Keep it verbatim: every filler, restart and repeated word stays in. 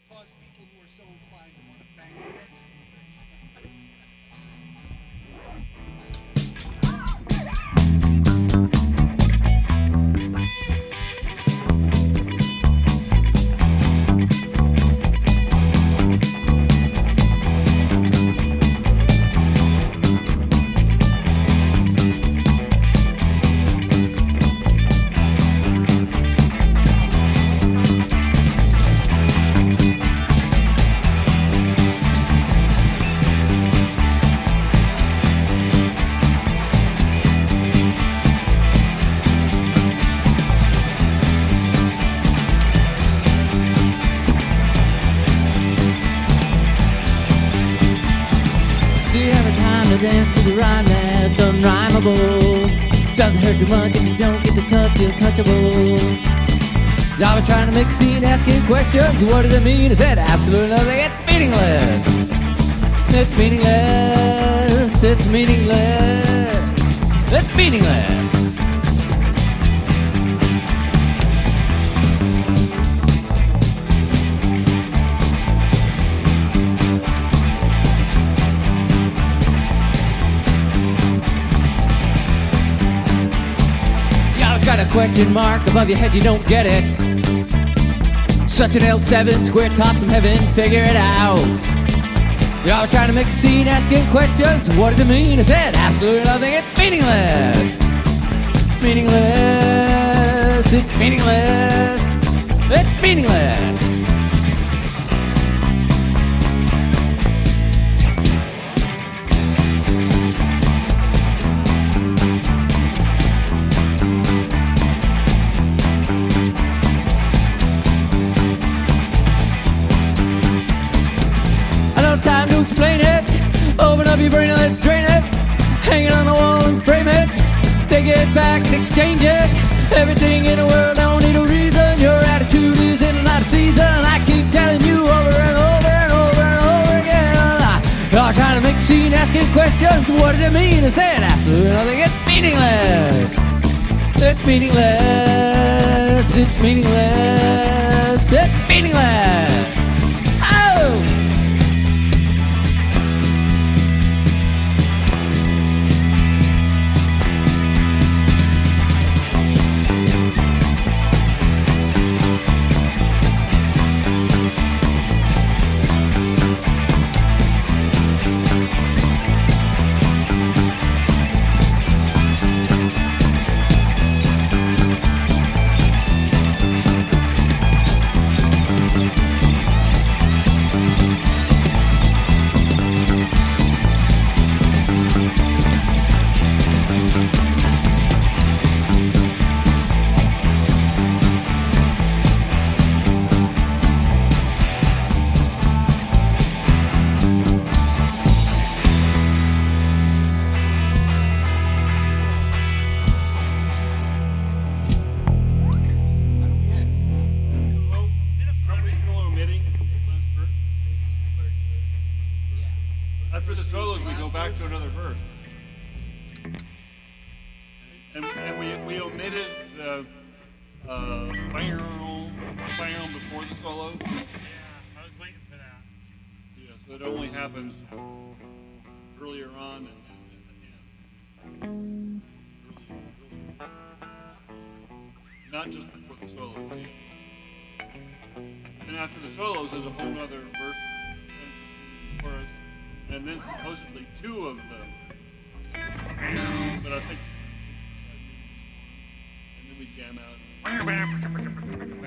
cause people who are so inclined to want to bang their heads in these things. Dance to the rhyme that's unrhymable. Doesn't hurt too much if you don't get the touch, you're touchable. I was trying to make a scene, asking questions. What does it mean? I said absolutely nothing. It's meaningless. It's meaningless. It's meaningless. It's meaningless. Got a question mark above your head, you don't get it. Such an L seven, square top from heaven, figure it out. You're always trying to make a scene, asking questions. What does it mean? I said absolutely nothing, it's meaningless. Meaningless, it's meaningless. It's meaningless. Time to explain it. Open up your brain and let's drain it. Hang it on the wall and frame it. Take it back and exchange it. Everything in the world don't need a reason. Your attitude is in and out of season. I keep telling you over and over and over and over again. You're trying to make a scene, asking questions. What does it mean? I said absolutely nothing. It's meaningless. It's meaningless. It's meaningless. It's meaningless. Oh! After the solos, we go back to another verse. And, and we, we omitted the uh, bang bang before the solos. Yeah, I was waiting for that. Yeah, so it only happens earlier on and, and, and early, early. Not just before the solos. Yeah. And after the solos, there's a whole other verse, transition, chorus. And then supposedly two of them. But I think and then we jam out.